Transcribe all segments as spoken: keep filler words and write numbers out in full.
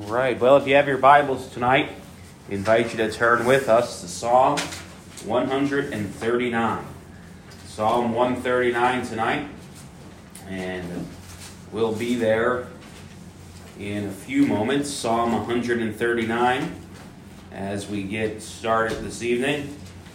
Right. Well, if you have your Bibles tonight, we invite you to turn with us to Psalm one thirty-nine. Psalm one thirty-nine tonight. And we'll be there in a few moments. Psalm one thirty-nine as we get started this evening.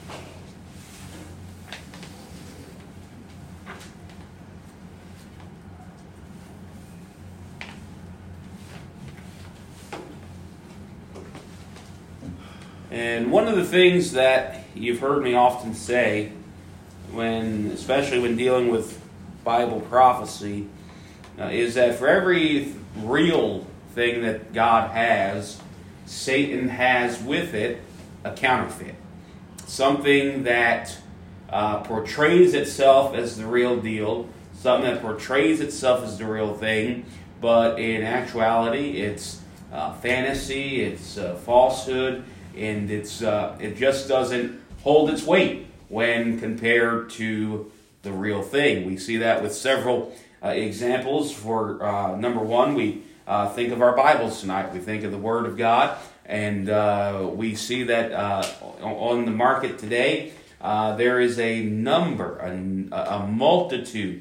And one of the things that you've heard me often say, when, especially when dealing with Bible prophecy, uh, is that for every real thing that God has, Satan has with it a counterfeit. Something that uh, portrays itself as the real deal, something that portrays itself as the real thing, but in actuality it's uh, fantasy, it's uh, falsehood, and it's uh, it just doesn't hold its weight when compared to the real thing. We see that with several uh, examples. For uh, number one, we uh, think of our Bibles tonight. We think of the Word of God, and uh, we see that uh, on the market today, uh, there is a number, a, a multitude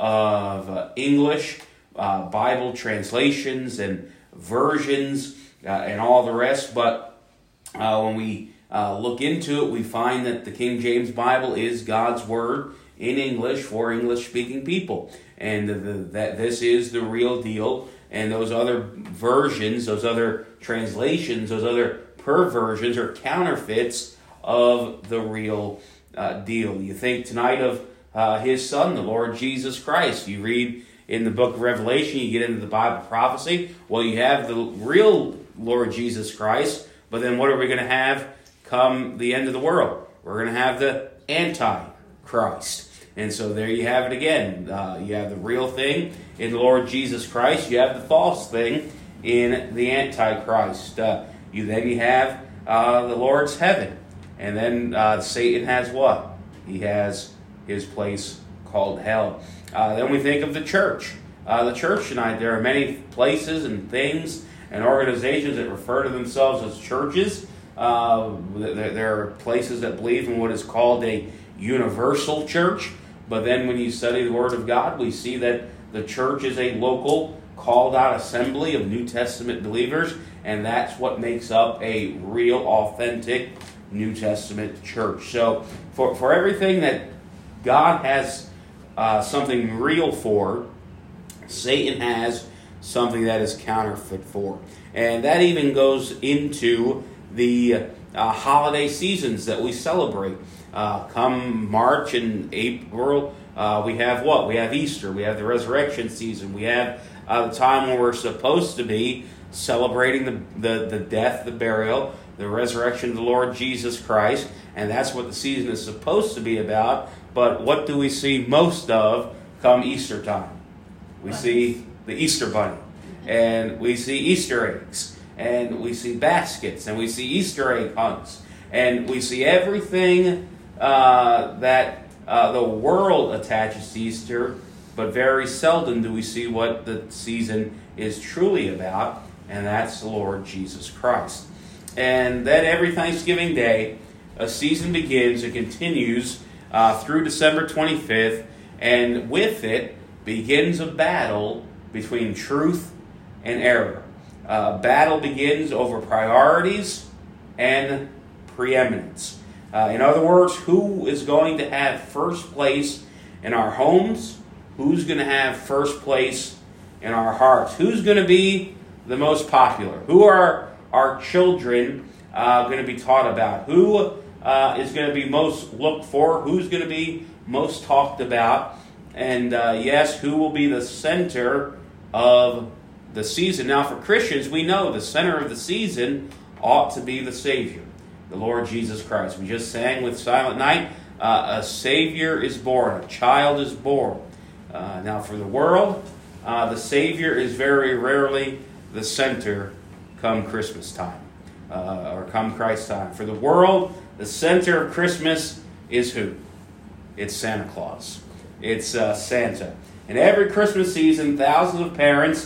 of uh, English uh, Bible translations and versions uh, and all the rest, but Uh, when we uh, look into it, we find that the King James Bible is God's Word in English for English-speaking people. And the, the, that this is the real deal. And those other versions, those other translations, those other perversions are counterfeits of the real uh, deal. You think tonight of uh, His Son, the Lord Jesus Christ. You read in the book of Revelation, you get into the Bible prophecy. Well, you have the real Lord Jesus Christ. But then what are we going to have come the end of the world? We're going to have the Antichrist. And so there you have it again. Uh, you have the real thing in the Lord Jesus Christ. You have the false thing in the Antichrist. Uh, you Then you have uh, the Lord's heaven. And then uh, Satan has what? He has his place called hell. Uh, then we think of the church. Uh, the church tonight, there are many places and things and organizations that refer to themselves as churches. Uh, there, there are places that believe in what is called a universal church. But then when you study the Word of God, we see that the church is a local, called-out assembly of New Testament believers. And that's what makes up a real, authentic New Testament church. So for, for everything that God has uh, something real for, Satan has something that is counterfeit for. And that even goes into the uh, holiday seasons that we celebrate. Uh, come March and April, uh, we have what? We have Easter. We have the resurrection season. We have uh, the time when we're supposed to be celebrating the, the, the death, the burial, the resurrection of the Lord Jesus Christ. And that's what the season is supposed to be about. But what do we see most of come Easter time? We see the Easter bunny, and we see Easter eggs, and we see baskets, and we see Easter egg hunts, and we see everything uh, that uh, the world attaches to Easter, but very seldom do we see what the season is truly about, and that's the Lord Jesus Christ. And then every Thanksgiving Day, a season begins and continues uh, through December twenty-fifth, and with it begins a battle between truth and error. Uh, battle begins over priorities and preeminence. Uh, in other words, who is going to have first place in our homes? Who's going to have first place in our hearts? Who's going to be the most popular? Who are our children uh, going to be taught about? Who uh, is going to be most looked for? Who's going to be most talked about? And uh, yes, who will be the center of the season? Now, for Christians, we know the center of the season ought to be the Savior, the Lord Jesus Christ. We just sang with Silent Night, uh, a Savior is born, a child is born. Uh, now, for the world, uh, the Savior is very rarely the center come Christmas time, uh, or come Christ time. For the world, the center of Christmas is who? It's Santa Claus. It's uh, Santa. And every Christmas season, thousands of parents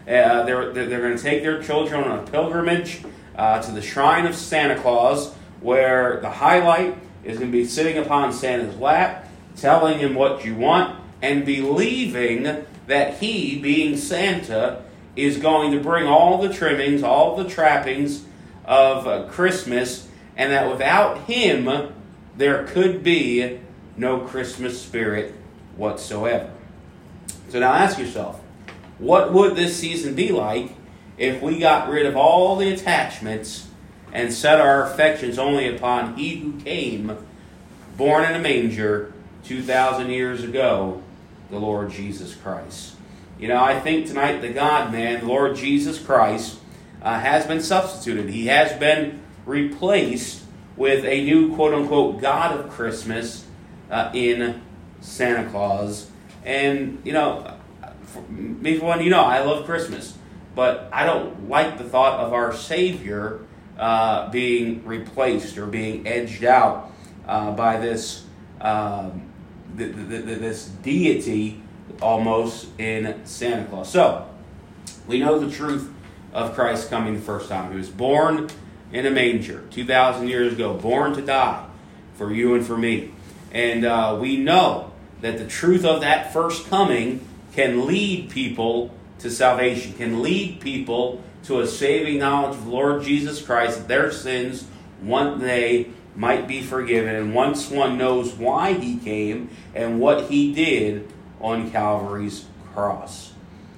Uh, they're they're going to take their children on a pilgrimage uh, to the shrine of Santa Claus, where the highlight is going to be sitting upon Santa's lap, telling him what you want, and believing that he, being Santa, is going to bring all the trimmings, all the trappings of uh, Christmas, and that without him, there could be no Christmas spirit whatsoever. So now ask yourself, what would this season be like if we got rid of all the attachments and set our affections only upon He who came, born in a manger, two thousand years ago, the Lord Jesus Christ? You know, I think tonight the God-man, the Lord Jesus Christ, uh, has been substituted. He has been replaced with a new, quote-unquote, God of Christmas uh, in Santa Claus. And, you know, for me for one, you know, I love Christmas. But I don't like the thought of our Savior uh, being replaced or being edged out uh, by this um, th- th- th- this deity almost in Santa Claus. So, we know the truth of Christ coming the first time. He was born in a manger two thousand years ago, born to die for you and for me. And uh, we know that the truth of that first coming can lead people to salvation, can lead people to a saving knowledge of the Lord Jesus Christ, that their sins one day might be forgiven. And once one knows why He came and what He did on Calvary's cross.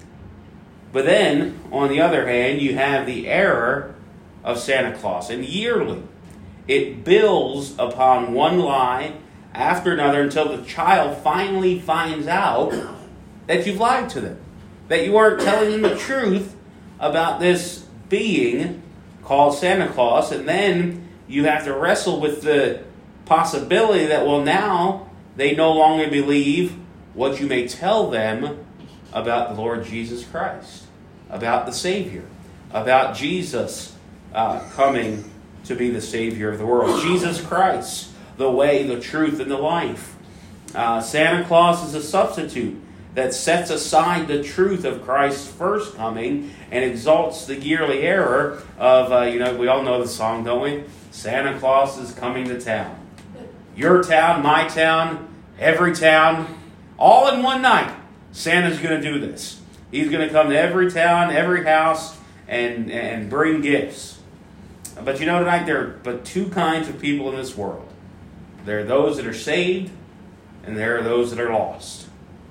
But then, on the other hand, you have the error of Santa Claus. And yearly, it builds upon one lie after another until the child finally finds out that you've lied to them, that you aren't telling them the truth about this being called Santa Claus. And then you have to wrestle with the possibility that, well, now they no longer believe what you may tell them about the Lord Jesus Christ, about the Savior, about Jesus uh, coming to be the Savior of the world. Jesus Christ, the way, the truth, and the life. Uh, Santa Claus is a substitute that sets aside the truth of Christ's first coming and exalts the yearly error of, uh, you know, we all know the song, don't we? Santa Claus is coming to town. Your town, my town, every town, all in one night. Santa's going to do this. He's going to come to every town, every house, and, and bring gifts. But you know, tonight there are but two kinds of people in this world. There are those that are saved, and there are those that are lost.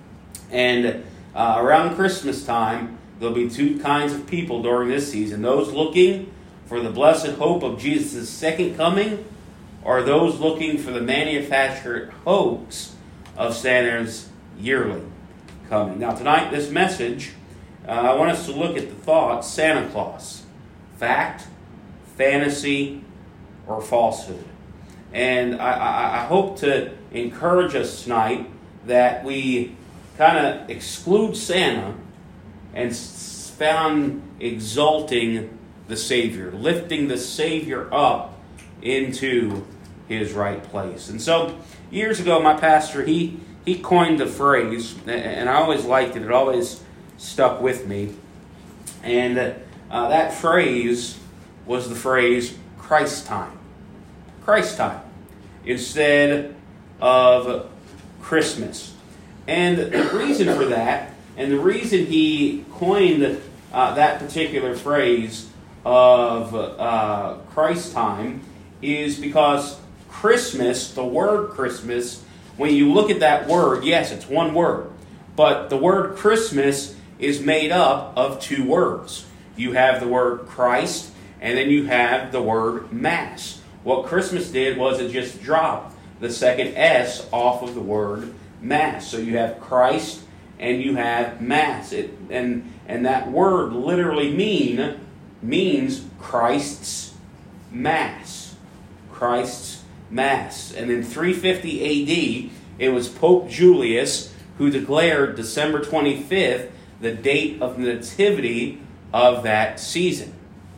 And uh, around Christmas time, there'll be two kinds of people during this season. Those looking for the blessed hope of Jesus' second coming, or those looking for the manufactured hoax of Santa's yearly coming. Now tonight, this message, uh, I want us to look at the thought, Santa Claus. Fact, fantasy, or falsehood. And I, I, I hope to encourage us tonight that we kind of exclude Santa and found exalting the Savior, lifting the Savior up into His right place. And so, years ago, my pastor, he he coined the phrase, and I always liked it. It always stuck with me. And uh, that phrase was the phrase Christ time. Christ time instead of Christmas. And the reason for that, and the reason he coined uh, that particular phrase of uh, Christ time, is because Christmas, the word Christmas, when you look at that word, yes, it's one word, but the word Christmas is made up of two words. You have the word Christ, and then you have the word Mass. What Christmas did was it just dropped the second S off of the word Mass. So you have Christ and you have Mass. It, and, and that word literally mean means Christ's Mass. Christ's Mass. And in three fifty A D, it was Pope Julius who declared December twenty-fifth the date of the nativity of that season.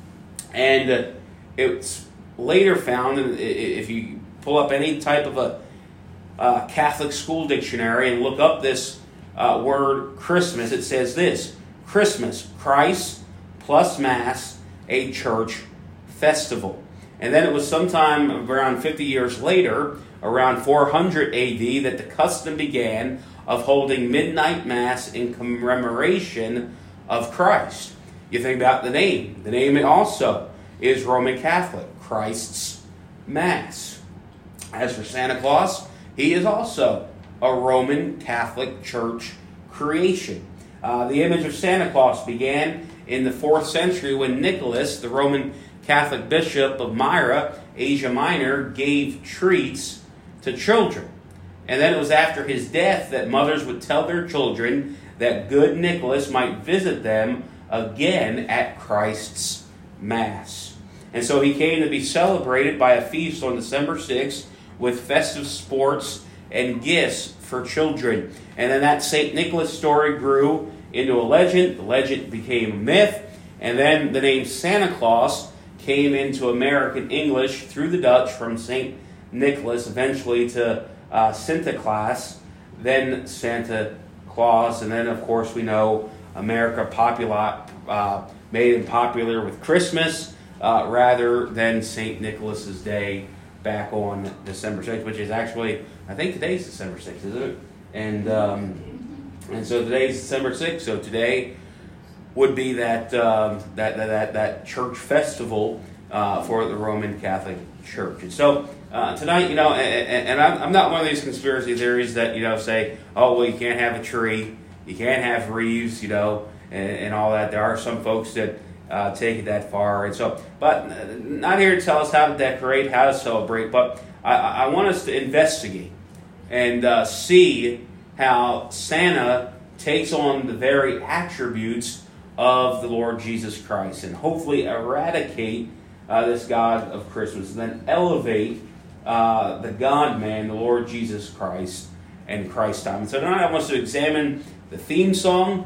And uh, it's later found, if you pull up any type of a uh, Catholic school dictionary and look up this uh, word Christmas, it says this: Christmas, Christ plus Mass, a church festival. And then it was sometime around fifty years later, around four hundred A D, that the custom began of holding midnight Mass in commemoration of Christ. You think about the name. The name also is Roman Catholic, Christ's Mass. As for Santa Claus, he is also a Roman Catholic Church creation. Uh, the image of Santa Claus began in the fourth century when Nicholas, the Roman Catholic bishop of Myra, Asia Minor, gave treats to children. And then it was after his death that mothers would tell their children that good Nicholas might visit them again at Christ's Mass. And so he came to be celebrated by a feast on December sixth with festive sports and gifts for children. And then that Saint Nicholas story grew into a legend. The legend became a myth. And then the name Santa Claus came into American English through the Dutch from Saint Nicholas, eventually to uh, Sinterklaas, then Santa Claus, and then, of course, we know America popular, uh, made it popular with Christmas uh, rather than Saint Nicholas's Day back on December sixth, which is actually, I think today's December sixth, isn't it? And um, and so today's December sixth, so today would be that um, that, that that that church festival uh, for the Roman Catholic Church. And so uh, tonight, you know, and, and I'm, I'm not one of these conspiracy theories that, you know, say, oh, well, you can't have a tree, you can't have wreaths, you know, and, and all that. There are some folks that uh, take it that far. And so, but not here to tell us how to decorate, how to celebrate, but I, I want us to investigate and uh, see how Santa takes on the very attributes of the Lord Jesus Christ and hopefully eradicate uh, this God of Christmas and then elevate uh, the God-man, the Lord Jesus Christ, and Christ time. And so tonight I want us to examine the theme song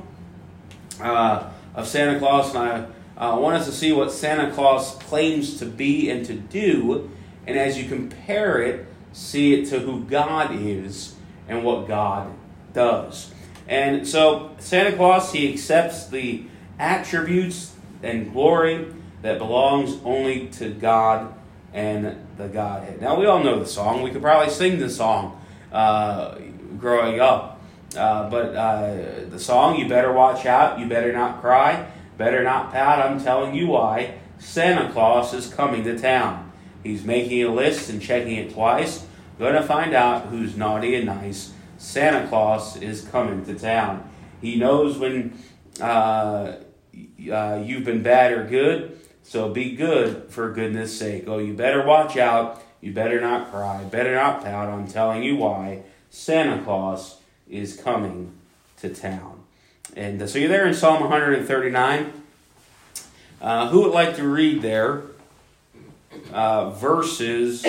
uh, of Santa Claus, and I uh, want us to see what Santa Claus claims to be and to do, and as you compare it, see it to who God is and what God does. And so Santa Claus, he accepts the attributes and glory that belongs only to God and the Godhead. Now, we all know the song. We could probably sing the song uh, growing up. Uh, but uh, the song, you better watch out, you better not cry, better not pout, I'm telling you why. Santa Claus is coming to town. He's making a list and checking it twice. Gonna find out who's naughty and nice. Santa Claus is coming to town. He knows when uh, uh, you've been bad or good, so be good for goodness sake. Oh, you better watch out. You better not cry. Better not pout. I'm telling you why. Santa Claus is coming to town. And uh, so you're there in Psalm one thirty-nine. Uh, who would like to read there uh, verses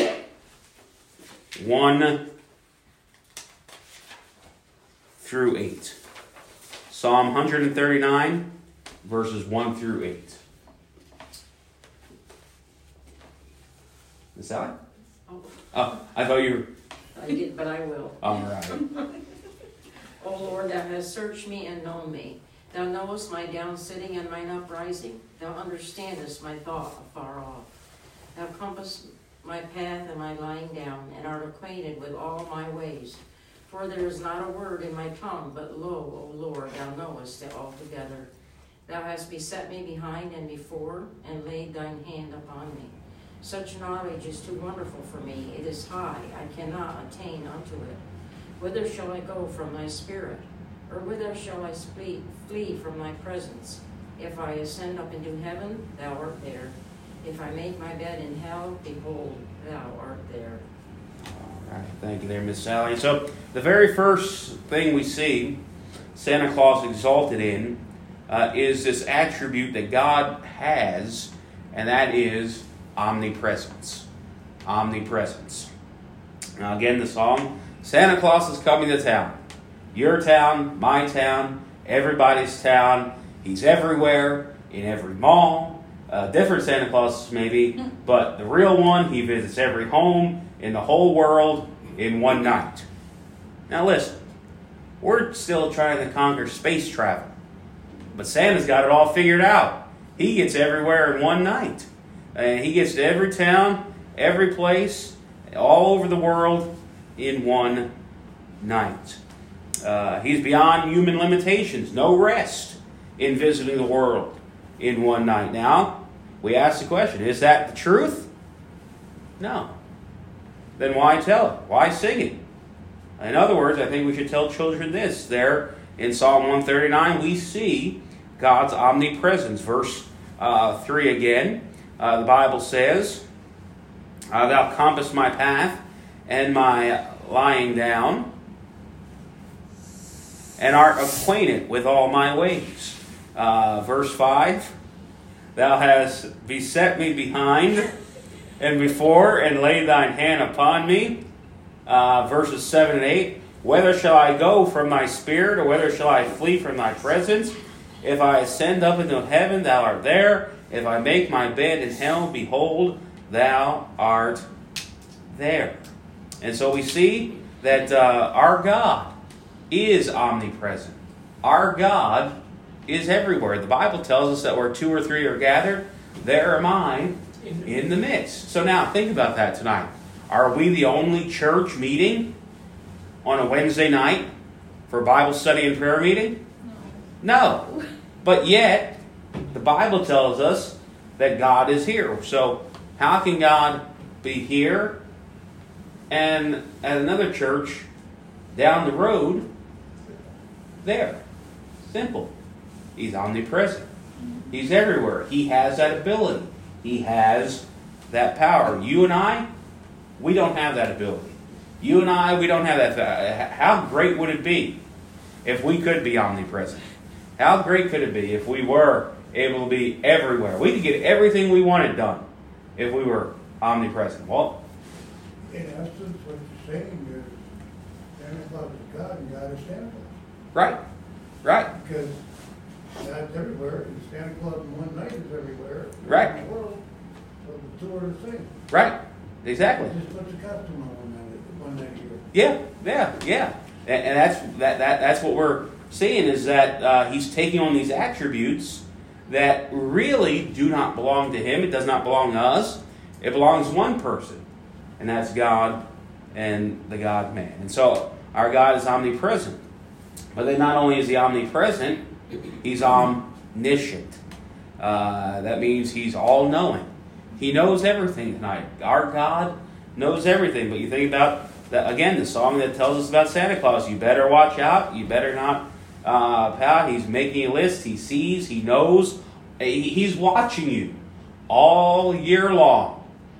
one through eight? Psalm one thirty-nine, verses one through eight. Is that? Oh. Oh, I thought you were... I did, but I will. All right. O Lord, thou hast searched me and known me. Thou knowest my down sitting and mine uprising. Thou understandest my thought afar off. Thou compassest my path and my lying down, and art acquainted with all my ways. For there is not a word in my tongue, but lo, O Lord, thou knowest it altogether. Thou hast beset me behind and before, and laid thine hand upon me. Such knowledge is too wonderful for me. It is high, I cannot attain unto it. Whither shall I go from thy spirit? Or whither shall I flee, flee from thy presence? If I ascend up into heaven, thou art there. If I make my bed in hell, behold, thou art there. All right, thank you there, Miss Sally. So the very first thing we see Santa Claus exalted in uh, is this attribute that God has, and that is omnipresence. Omnipresence. Now again, the song, Santa Claus is coming to town. Your town, my town, everybody's town. He's everywhere, in every mall. Uh, different Santa Clauses maybe, but the real one, he visits every home in the whole world in one night. Now listen, we're still trying to conquer space travel. But Santa's got it all figured out. He gets everywhere in one night. And he gets to every town, every place, all over the world in one night. Uh, he's beyond human limitations. No rest in visiting the world in one night. Now, we ask the question, is that the truth? No. Then why tell it? Why sing it? In other words, I think we should tell children this. There in Psalm one thirty-nine, we see God's omnipresence. Verse uh, three again. Uh, the Bible says, uh, Thou compassest my path and my lying down, and art acquainted with all my ways. Uh, verse five, Thou hast beset me behind and before, and laid thine hand upon me. Uh, verses seven and eight, Whether shall I go from thy spirit, or whether shall I flee from thy presence? If I ascend up into heaven, thou art there. If I make my bed in hell, behold, thou art there. And so we see that uh, our God is omnipresent. Our God is everywhere. The Bible tells us that where two or three are gathered, there am I in the midst. So now think about that tonight. Are we the only church meeting on a Wednesday night for Bible study and prayer meeting? No. But yet, the Bible tells us that God is here. So how can God be here and at another church down the road there? Simple. He's omnipresent. He's everywhere. He has that ability. He has that power. You and I, we don't have that ability. You and I, we don't have that. How great would it be if we could be omnipresent? How great could it be if we were able to be everywhere? We could get everything we wanted done if we were omnipresent. Well, in essence, what you're saying is Santa Claus is God and God is Santa Claus. Right. Right. Because God's everywhere, and Santa Claus in one night is everywhere. Right. In the world, so the two are the same. Right. Exactly. Just put the costume on one night, one night a year. Yeah. Yeah. Yeah. And, and that's that, that. That's what we're seeing is that uh, he's taking on these attributes that really do not belong to him. It does not belong to us. It belongs to one person, and that's God and the God-man. And so our God is omnipresent. But then not only is he omnipresent, he's omniscient. Uh, that means he's all-knowing. He knows everything tonight. Our God knows everything. But you think about, that, again, the song that tells us about Santa Claus. You better watch out. You better not uh, pout. He's making a list. He sees. He knows. He's watching you all year long.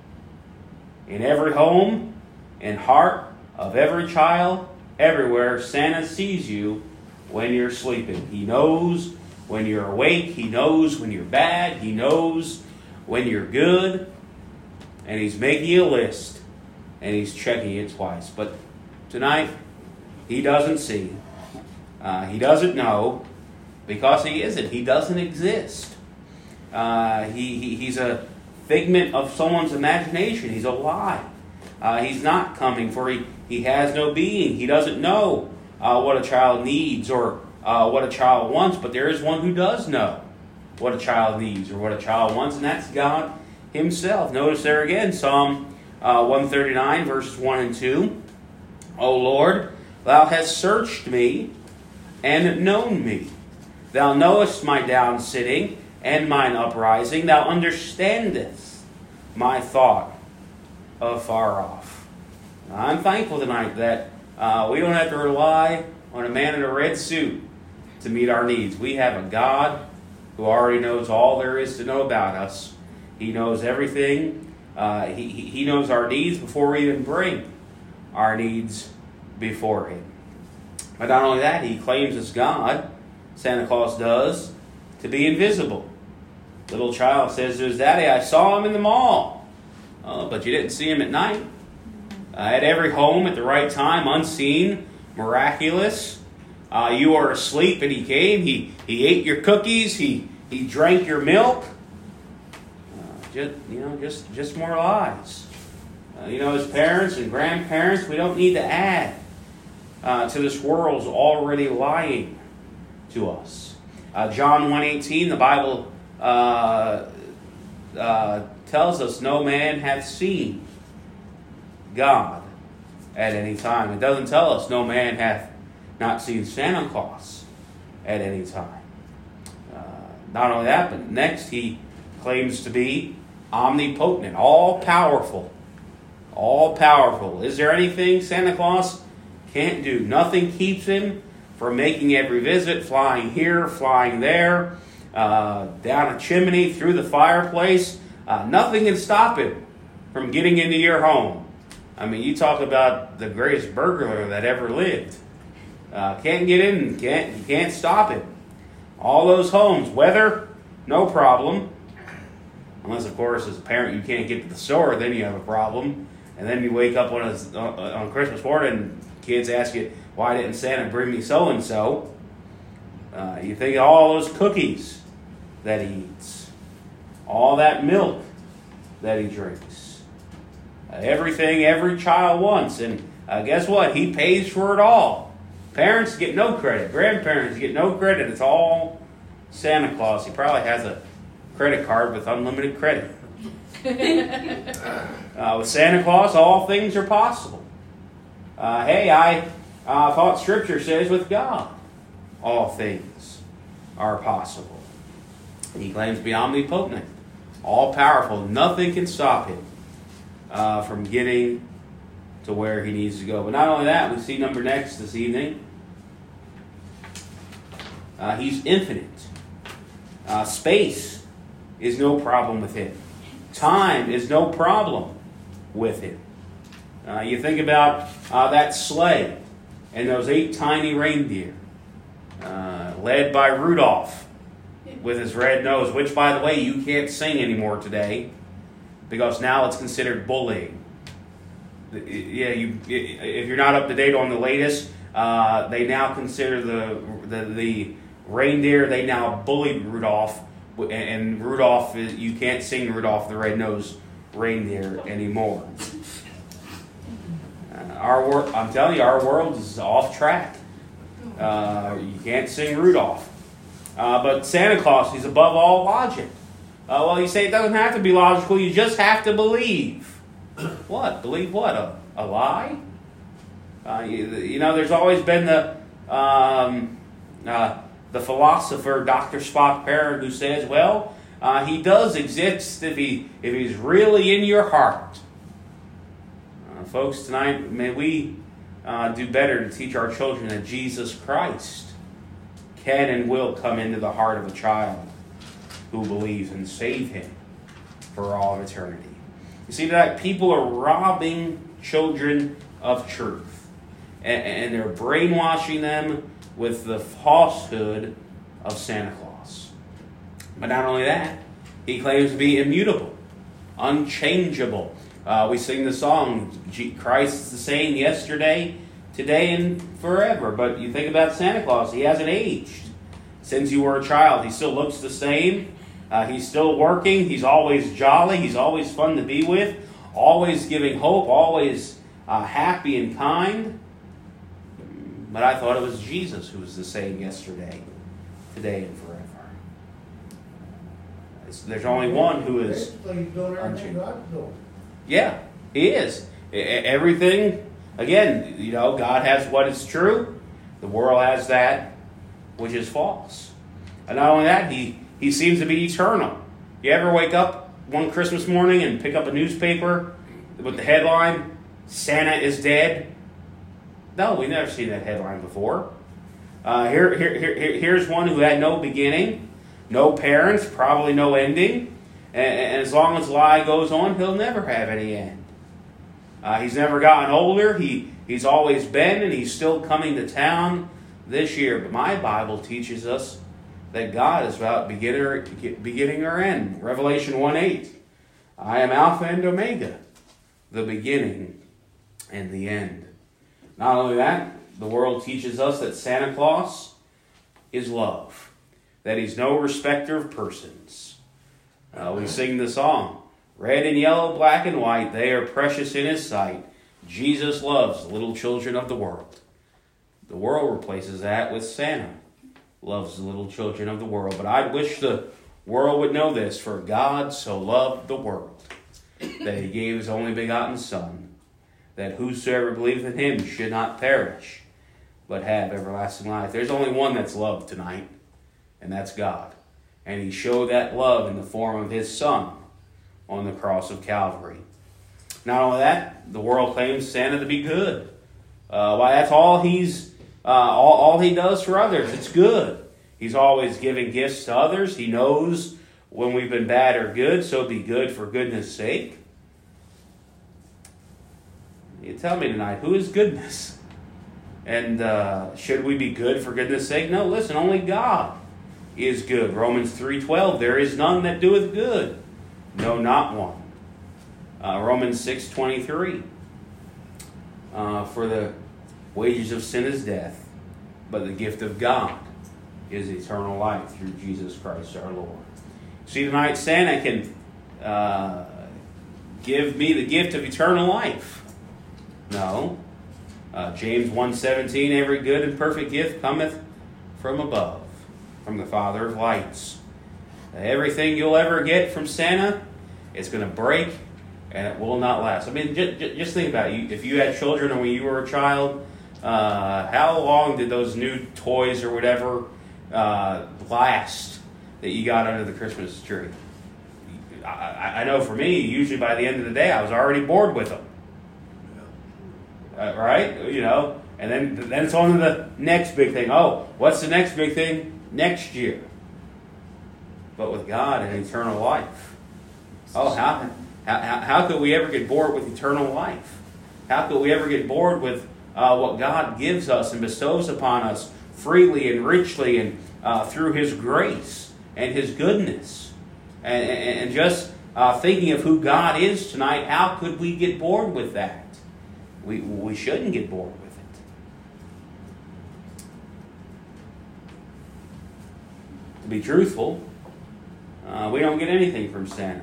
In every home and heart of every child, everywhere, Santa sees you when you're sleeping. He knows when you're awake. He knows when you're bad. He knows when you're good. And he's making a list. And he's checking it twice. But tonight, he doesn't see. Uh, he doesn't know. Because he isn't. He doesn't exist. Uh, he, he He's a figment of someone's imagination. He's a lie. Uh, he's not coming, for he, he has no being. He doesn't know uh, what a child needs or uh, what a child wants, but there is one who does know what a child needs or what a child wants, and that's God himself. Notice there again, Psalm uh, one thirty-nine, verses one and two. O Lord, thou hast searched me and known me. Thou knowest my down sitting and mine uprising. Thou understandest my thought afar off. Now, I'm thankful tonight that uh, we don't have to rely on a man in a red suit to meet our needs. We have a God who already knows all there is to know about us. He knows everything. Uh, he, he knows our needs before we even bring our needs before him. But not only that, he claims as God, Santa Claus does, to be invisible. Little child says to his daddy, I saw him in the mall. Uh, but you didn't see him at night. Uh, at every home at the right time, unseen, miraculous. Uh, you were asleep and he came. He he ate your cookies. He he drank your milk. Uh, just you know, just just more lies. Uh, you know, as parents and grandparents, we don't need to add uh, to this world's already lying to us. Uh, John one eighteen, the Bible uh, uh, tells us, no man hath seen God at any time. It doesn't tell us no man hath not seen Santa Claus at any time. Uh, not only that, but next he claims to be omnipotent, all-powerful. All-powerful. Is there anything Santa Claus can't do? Nothing keeps him from making every visit, flying here, flying there, uh, down a chimney, through the fireplace. Uh, nothing can stop him from getting into your home. I mean, you talk about the greatest burglar that ever lived. Uh, can't get in, can't, you can't stop him. All those homes, weather, no problem. Unless, of course, as a parent, you can't get to the store, then you have a problem. And then you wake up on, a, on Christmas morning and kids ask you, why didn't Santa bring me so-and-so? Uh, you think of all those cookies that he eats. All that milk that he drinks. Uh, everything every child wants. And uh, guess what? He pays for it all. Parents get no credit. Grandparents get no credit. It's all Santa Claus. He probably has a credit card with unlimited credit. uh, with Santa Claus, all things are possible. Uh, hey, I uh, thought Scripture says with God, all things are possible. He claims to be omnipotent, all-powerful. Nothing can stop him uh, from getting to where he needs to go. But not only that, we see number next this evening. Uh, he's infinite. Uh, space is no problem with him. Time is no problem with him. Uh, you think about uh, that sleigh and those eight tiny reindeer uh, led by Rudolph with his red nose, which, by the way, you can't sing anymore today because now it's considered bullying. Yeah, you if you're not up to date on the latest, uh, they now consider the, the the reindeer, they now bullied Rudolph. And Rudolph, you can't sing Rudolph the Red-Nosed Reindeer anymore. Uh, our wor- I'm telling you, our world is off track. Uh, you can't sing Rudolph. Uh, but Santa Claus, he's above all logic. Uh, well, you say it doesn't have to be logical, you just have to believe. What? Believe what? A, a lie? Uh, you, you know, there's always been the... Um, uh, The philosopher Doctor Spock Parent, who says, well, uh, he does exist if he if he's really in your heart. Uh, folks, tonight, may we uh, do better to teach our children that Jesus Christ can and will come into the heart of a child who believes and save him for all of eternity. You see that people are robbing children of truth, and, and they're brainwashing them with the falsehood of Santa Claus. But not only that, he claims to be immutable, unchangeable. Uh, we sing the song, Christ is the same yesterday, today, and forever. But you think about Santa Claus, he hasn't aged. Since you were a child, he still looks the same. Uh, he's still working. He's always jolly. He's always fun to be with. Always giving hope. Always uh, happy and kind. But I thought it was Jesus who was the same yesterday, today, and forever. It's, there's only one who is unchangeable. Yeah, he is. Everything, again, you know, God has what is true. The world has that which is false. And not only that, he, he seems to be eternal. You ever wake up one Christmas morning and pick up a newspaper with the headline, Santa is dead? No, we've never seen that headline before. Uh, here, here, here, here's one who had no beginning, no parents, probably no ending. And, and as long as the lie goes on, he'll never have any end. Uh, he's never gotten older. He, he's always been, and he's still coming to town this year. But my Bible teaches us that God is without beginner, beginning or end. Revelation one eight. I am Alpha and Omega, the beginning and the end. Not only that, the world teaches us that Santa Claus is love, that he's no respecter of persons. Uh, we sing the song, red and yellow, black and white, they are precious in his sight. Jesus loves the little children of the world. The world replaces that with Santa loves the little children of the world. But I wish the world would know this, for God so loved the world, that he gave his only begotten Son, that whosoever believeth in him should not perish, but have everlasting life. There's only one that's loved tonight, and that's God. And he showed that love in the form of his Son on the cross of Calvary. Not only that, the world claims Santa to be good. Uh, why, that's all he's, uh, all, all he does for others. It's good. He's always giving gifts to others. He knows when we've been bad or good, so be good for goodness sake. You tell me tonight, who is goodness? And uh, should we be good for goodness sake? No, listen, only God is good. Romans three twelve, there is none that doeth good, no, not one. Uh, Romans six twenty-three, uh, for the wages of sin is death, but the gift of God is eternal life through Jesus Christ our Lord. See, tonight Santa can uh, give me the gift of eternal life. No. Uh, James one seventeen, every good and perfect gift cometh from above, from the Father of lights. Everything you'll ever get from Santa, it's going to break and it will not last. I mean, just, just think about it. If you had children and when you were a child, uh, how long did those new toys or whatever uh, last that you got under the Christmas tree? I, I know for me, usually by the end of the day, I was already bored with them. Uh, right? You know, and then then it's on to the next big thing. Oh, what's the next big thing next year? But with God and eternal life. Oh, how, how, how could we ever get bored with eternal life? How could we ever get bored with uh, what God gives us and bestows upon us freely and richly and uh, through His grace and His goodness? And, and, and just uh, thinking of who God is tonight, how could we get bored with that? We, we shouldn't get bored with it. To be truthful, uh, we don't get anything from Santa.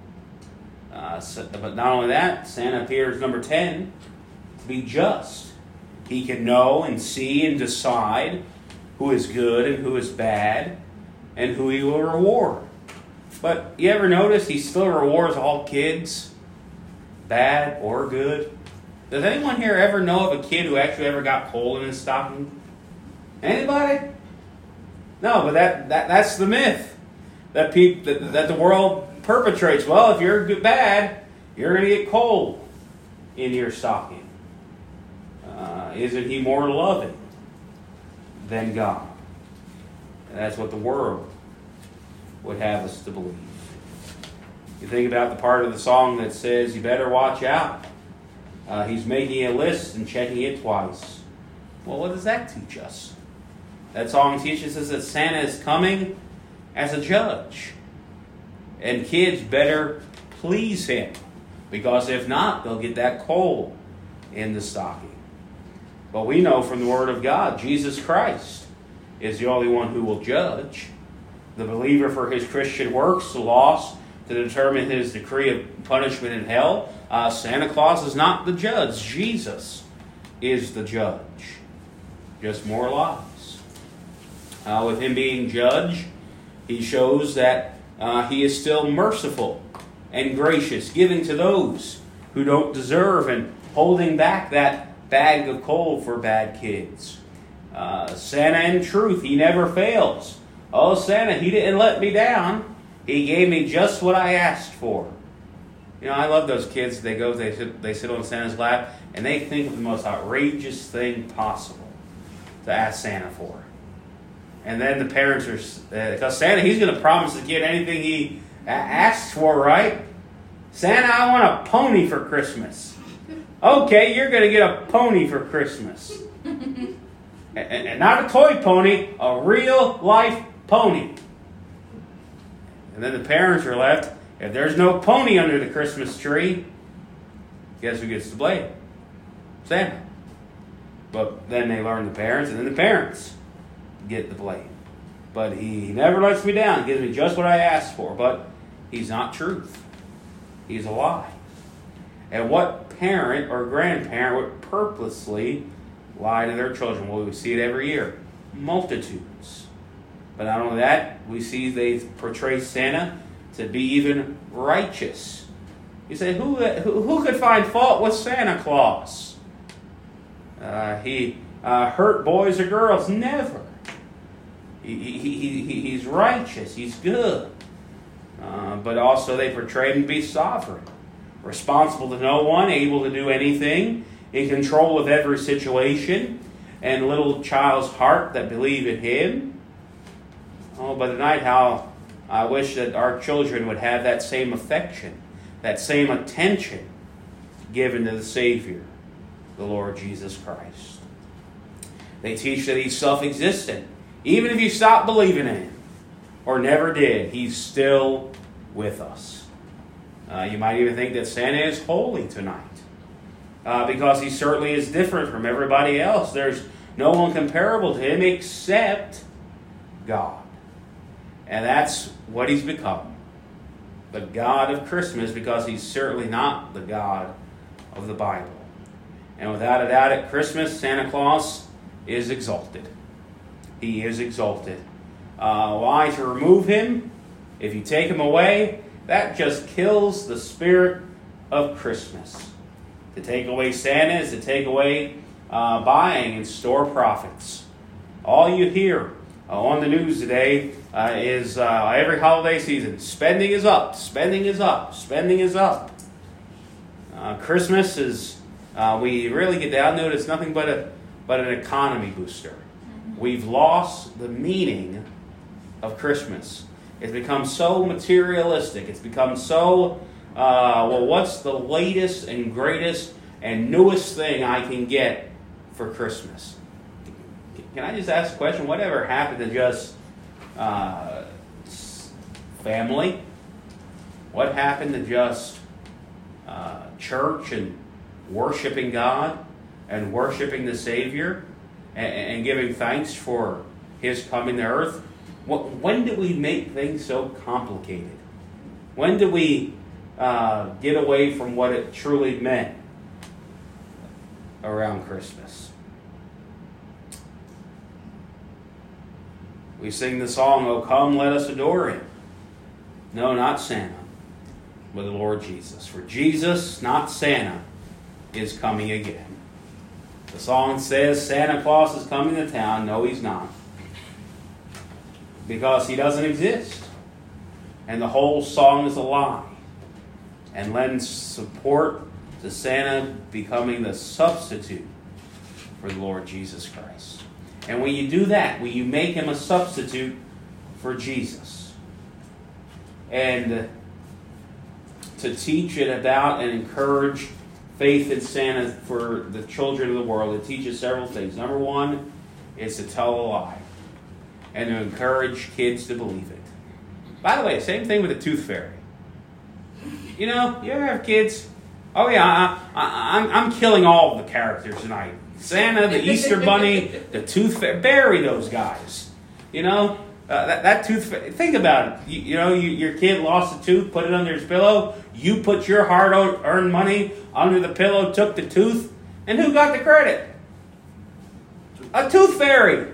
Uh, so, but not only that, Santa appears, number ten, to be just. He can know and see and decide who is good and who is bad and who he will reward. But you ever notice he still rewards all kids, bad or good? Does anyone here ever know of a kid who actually ever got coal in his stocking? Anybody? No, but that, that that's the myth that, peop, that, that the world perpetrates. Well, if you're good, bad, you're going to get coal in your stocking. Uh, isn't he more loving than God? And that's what the world would have us to believe. You think about the part of the song that says, you better watch out. Uh, he's making a list and checking it twice. Well, what does that teach us? That song teaches us that Santa is coming as a judge. And kids better please him. Because if not, they'll get that coal in the stocking. But we know from the Word of God, Jesus Christ is the only one who will judge. The believer for his Christian works, the lost to determine his decree of punishment in hell. Uh, Santa Claus is not the judge. Jesus is the judge. Just more lies. Uh, with him being judge, he shows that uh, he is still merciful and gracious, giving to those who don't deserve and holding back that bag of coal for bad kids. Uh, Santa, in truth, he never fails. Oh, Santa, he didn't let me down. He gave me just what I asked for. You know, I love those kids. They go, they sit, they sit on Santa's lap, and they think of the most outrageous thing possible to ask Santa for. And then the parents are, uh, because Santa, he's going to promise the kid anything he a- asks for, right? Santa, I want a pony for Christmas. Okay, you're going to get a pony for Christmas. and, and not a toy pony, a real life pony. And then the parents are left. If there's no pony under the Christmas tree, guess who gets the blame? Santa. But then they learn the parents, and then the parents get the blame. But he never lets me down. He gives me just what I asked for. But he's not truth. He's a lie. And what parent or grandparent would purposely lie to their children? Well, we see it every year. Multitudes But not only that, we see they portray Santa to be even righteous. You say, who, who, who could find fault with Santa Claus? Uh, he uh, hurt boys or girls? Never. He, he, he, he's righteous. He's good. Uh, but also they portray him to be sovereign, responsible to no one, able to do anything, in control of every situation, and little child's heart that believe in him. Oh, but tonight, how I wish that our children would have that same affection, that same attention given to the Savior, the Lord Jesus Christ. They teach that he's self-existent. Even if you stop believing in him, or never did, he's still with us. Uh, you might even think that Santa is holy tonight, uh, because he certainly is different from everybody else. There's no one comparable to him except God. And that's what he's become. The God of Christmas, because he's certainly not the God of the Bible. And without a doubt, at Christmas, Santa Claus is exalted. He is exalted. Uh, why? To remove him, if you take him away, that just kills the spirit of Christmas. To take away Santa is to take away uh, buying and store profits. All you hear uh, on the news today uh, is uh, every holiday season, spending is up, spending is up, spending is up. Uh, Christmas is, uh, we really get down to it, it's nothing but a but an economy booster. We've lost the meaning of Christmas. It's become so materialistic. It's become so, uh, well, what's the latest and greatest and newest thing I can get for Christmas? Can I just ask a question? Whatever happened to just uh, family? What happened to just uh, church and worshiping God and worshiping the Savior and, and giving thanks for his coming to earth? When did we make things so complicated? When did we uh, get away from what it truly meant around Christmas? We sing the song, "Oh, come, let us adore him." No, not Santa, but the Lord Jesus. For Jesus, not Santa, is coming again. The song says Santa Claus is coming to town. No, he's not. Because he doesn't exist. And the whole song is a lie. And lends support to Santa becoming the substitute for the Lord Jesus Christ. And when you do that, when you make him a substitute for Jesus, and to teach it about and encourage faith in Santa for the children of the world, it teaches several things. Number one is to tell a lie and to encourage kids to believe it. By the way, same thing with the Tooth Fairy. You know, you ever have kids? Oh yeah, I, I, I'm, I'm killing all of the characters tonight. Santa, the Easter Bunny, the Tooth Fairy. Bury those guys. You know, uh, that, that Tooth Fairy. Think about it. You, you know, you, your kid lost a tooth, put it under his pillow. You put your hard-earned money under the pillow, took the tooth, and who got the credit? A Tooth Fairy.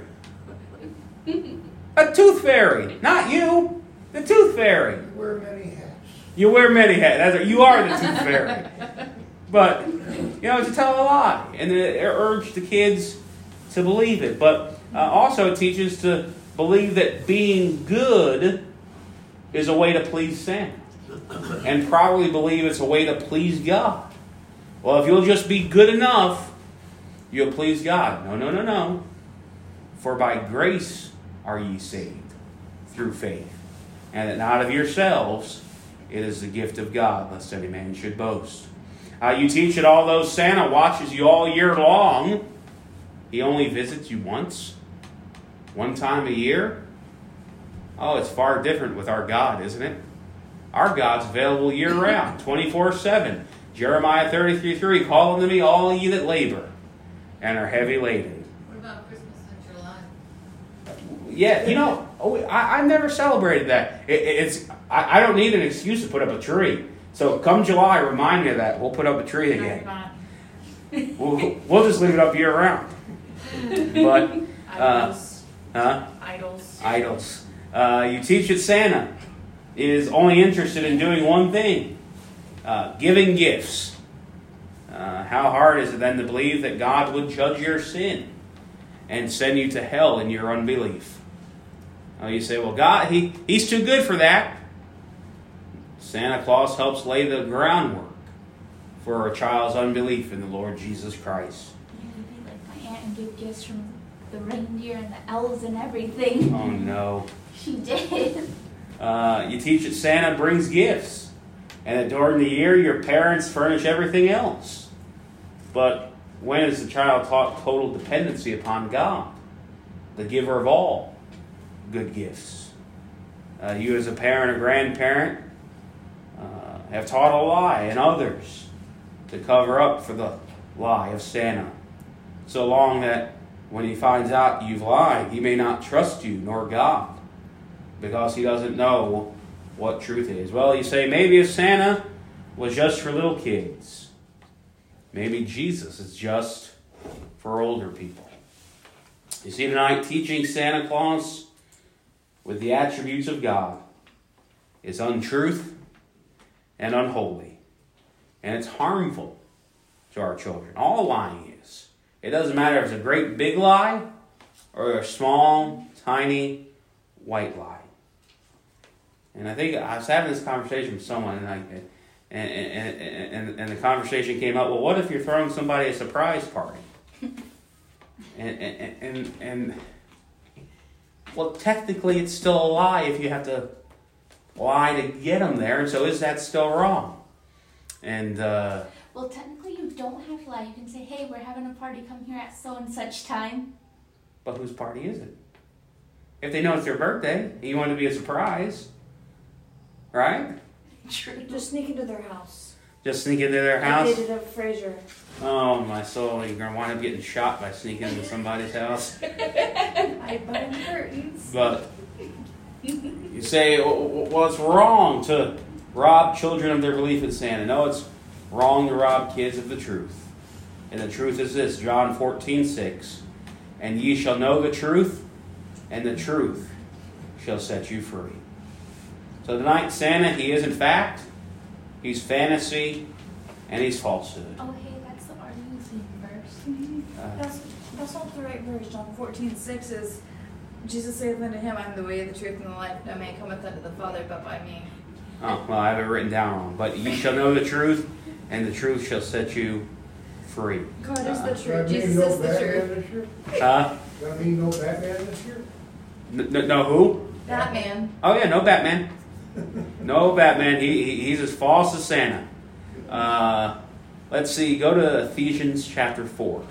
A Tooth Fairy. Not you. The Tooth Fairy. You wear many hats. You wear many hats. That's right. You are the Tooth Fairy. But, you know, to tell a lie. And to urge the kids to believe it. But uh, also it teaches to believe that being good is a way to please Santa. And probably believe it's a way to please God. Well, if you'll just be good enough, you'll please God. No, no, no, no. For by grace are ye saved, through faith. And that not of yourselves, it is the gift of God, lest any man should boast. Uh, you teach that although Santa watches you all year long, he only visits you once, one time a year. Oh, it's far different with our God, isn't it? Our God's available year-round, twenty-four seven. Jeremiah thirty-three three, call unto me all ye that labor and are heavy laden. What about Christmas in July? Yeah, you know, oh, I, I've never celebrated that. It, it's I, I don't need an excuse to put up a tree. So come July, remind me of that. We'll put up a tree again. We'll, we'll just leave it up year-round. But, uh, huh? I Idols. Idols. Uh, you teach that Santa is only interested in doing one thing, uh, giving gifts. Uh, how hard is it then to believe that God would judge your sin and send you to hell in your unbelief? Uh, you say, well, God, he, He's too good for that. Santa Claus helps lay the groundwork for a child's unbelief in the Lord Jesus Christ. Yeah, it'd be like my aunt and give gifts from the reindeer and the elves and everything. Oh, no. She did. Uh, you teach that Santa brings gifts, and that during the year your parents furnish everything else. But when is the child taught total dependency upon God, the giver of all good gifts? Uh, you as a parent or grandparent uh, have taught a lie and others to cover up for the lie of Santa, so long that when he finds out you've lied, he may not trust you nor God, because he doesn't know what truth is. Well, you say, maybe if Santa was just for little kids, maybe Jesus is just for older people. You see, tonight, teaching Santa Claus with the attributes of God is untruth and unholy. And it's harmful to our children. All lying is. It doesn't matter if it's a great big lie or a small, tiny, white lie. And I think I was having this conversation with someone, and I, and, and, and, and the conversation came up, well, what if you're throwing somebody a surprise party? and, and, and, and, well, technically it's still a lie if you have to lie to get them there, and so is that still wrong? And, uh... Well, technically you don't have to lie. You can say, hey, we're having a party, come here at so and such time. But whose party is it? If they know it's your birthday, and you want it to be a surprise, right? True. Just sneak into their house. Just sneak into their Like house? they did at Fraser. Oh, my soul, you're going to wind up getting shot by sneaking into somebody's house. I behind the curtains. But you say, well, it's wrong to rob children of their belief in Santa. No, it's wrong to rob kids of the truth. And the truth is this, John fourteen six. And ye shall know the truth, and the truth shall set you free. So tonight, Santa, he is in fact, he's fantasy, and he's falsehood. Oh, hey, that's the Are You theme verse. Uh, That's, that's not the right verse. John fourteen six is, Jesus saith unto him, I am the way, the truth, and the life. No man cometh unto the Father but by me. oh, well, I have it written down wrong. But ye shall know the truth, and the truth shall set you free. God is Uh, the Does that truth. mean Jesus no is the Batman truth. this year? Huh? Does that mean no Batman this year? N- n- no who? Batman. Oh yeah, no Batman. No Batman. He, he he's as false as Santa. Uh, let's see. Go to Ephesians chapter four.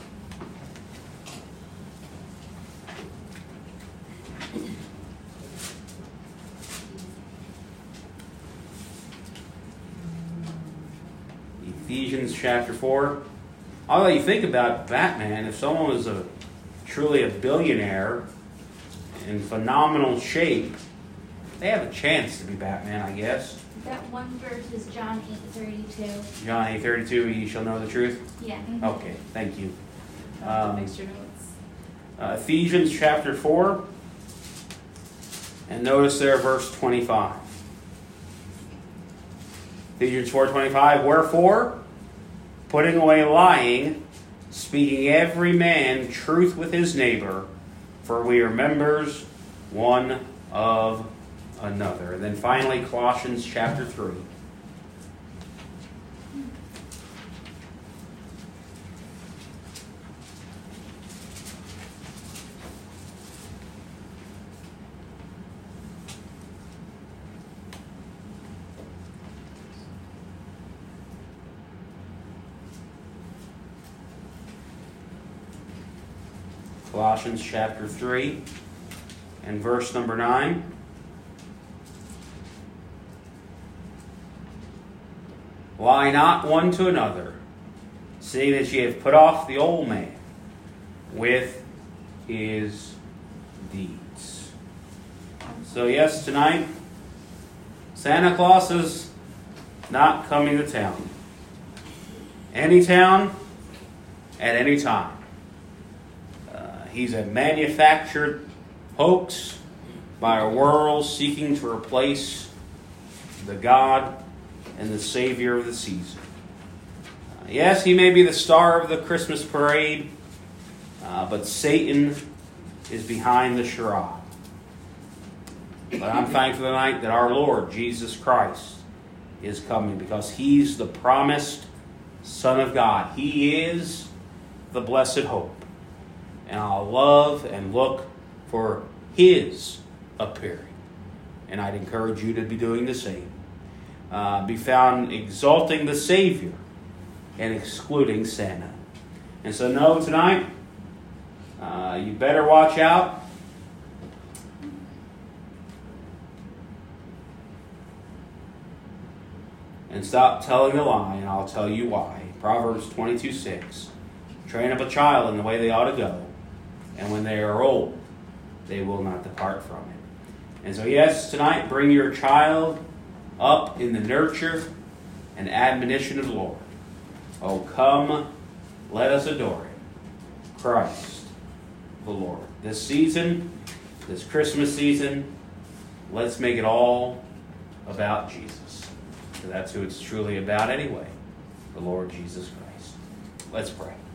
Ephesians chapter four. Although you think about Batman, if someone was a truly a billionaire in phenomenal shape, they have a chance to be Batman, I guess. That one verse is John eight thirty-two. John eight thirty-two, ye shall know the truth. Yeah. Okay, thank you. I'll have to Um, fix your notes. Uh, Ephesians chapter four, and notice there verse twenty-five. Ephesians four twenty-five, wherefore, putting away lying, speaking every man truth with his neighbor, for we are members one of another. And then finally, Colossians chapter three. Colossians chapter three and verse number nine. Lie not one to another, seeing that ye have put off the old man with his deeds. So yes, tonight, Santa Claus is not coming to town. Any town, at any time. Uh, he's a manufactured hoax by a world seeking to replace the God and the Savior of the season. Uh, yes, he may be the star of the Christmas parade, uh, but Satan is behind the charade. But I'm thankful tonight that our Lord Jesus Christ is coming, because he's the promised Son of God. He is the blessed hope. And I'll love and look for his appearing. And I'd encourage you to be doing the same. Uh, be found exalting the Savior and excluding Santa. And so know tonight, uh, you better watch out. And stop telling a lie, and I'll tell you why. Proverbs twenty-two six. Train up a child in the way they ought to go, and when they are old, they will not depart from it. And so yes, tonight, bring your child up in the nurture and admonition of the Lord. Oh, come, let us adore him, Christ the Lord. This season, this Christmas season, let's make it all about Jesus. For that's who it's truly about anyway, the Lord Jesus Christ. Let's pray.